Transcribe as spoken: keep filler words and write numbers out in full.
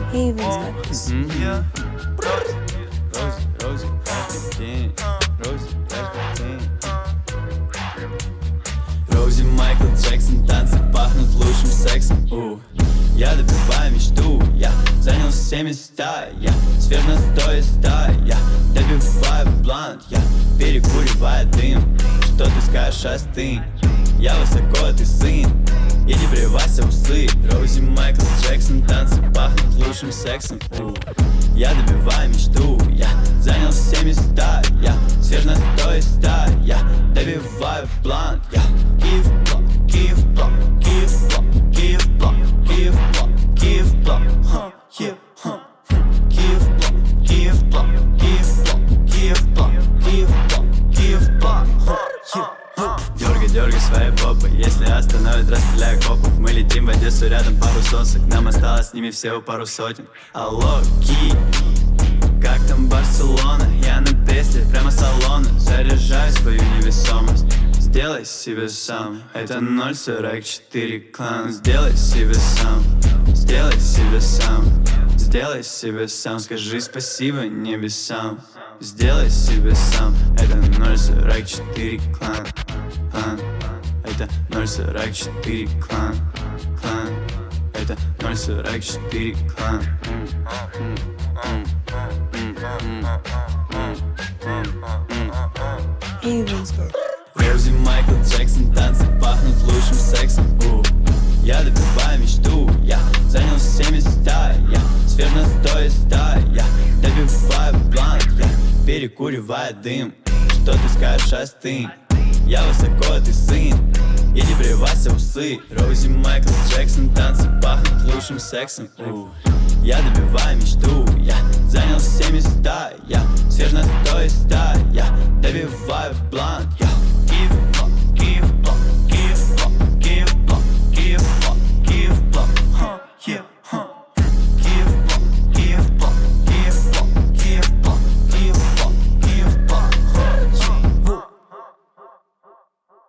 Haven's Rosie, Rosie, Rasputin, Rosie, Rasputin. Роузи, Майкл Джексон, танцы пахнут лучшим сексом. У, я добиваю мечту, я занял все места, я свеж настой ста, я добиваю блант, я перекуриваю дым. Что ты скажешь, остынь? Я высоко, ты сын, иди привайся усы. Роузи, Майкл Джексон, танцы пахнут лучшим сексом. У, я добиваю мечту, я занял все места, я свеж настой ста, я добиваю блант, я Киев блок, Киев блок, Киев блок, Киев блок, Киев блок, Киев блок, ха, yeah, ха, Киев блок, Киев блок, Киев блок, Киев блок, Киев блок, Киев блок, ха, yeah. Дергай, дергай свои попы, если остановят, расстреляю копов. Мы летим в Одессу, рядом пару сосок, нам осталось с ними всего пару сотен. Алло, Ки, как там Барселона? Я на Тесле, прямо с салона, заряжаю свою невесомость. Сделай себе сам, это ноль сорок четыре клан. Сделай себе сам, сделай себе сам, сделай себе сам. Скажи спасибо небесам. Сделай себе сам, это ноль сорок четыре клан, клан. Это ноль сорок четыре клан, клан. Это ноль сорок четыре клан. Роузи, Майкл Джексон, танцы пахнут лучшим сексом. У, я добиваю мечту, я занял все места, я свеж настой ста, я добиваю блант, я перекуриваю дым. Что ты скажешь, остынь? Я высоко, ты сын, иди привайся усы. Роузи, Майкл Джексон, танцы пахнут лучшим сексом. У, я добиваю мечту, я занял все места, я свеж настой ста, я добиваю блант, я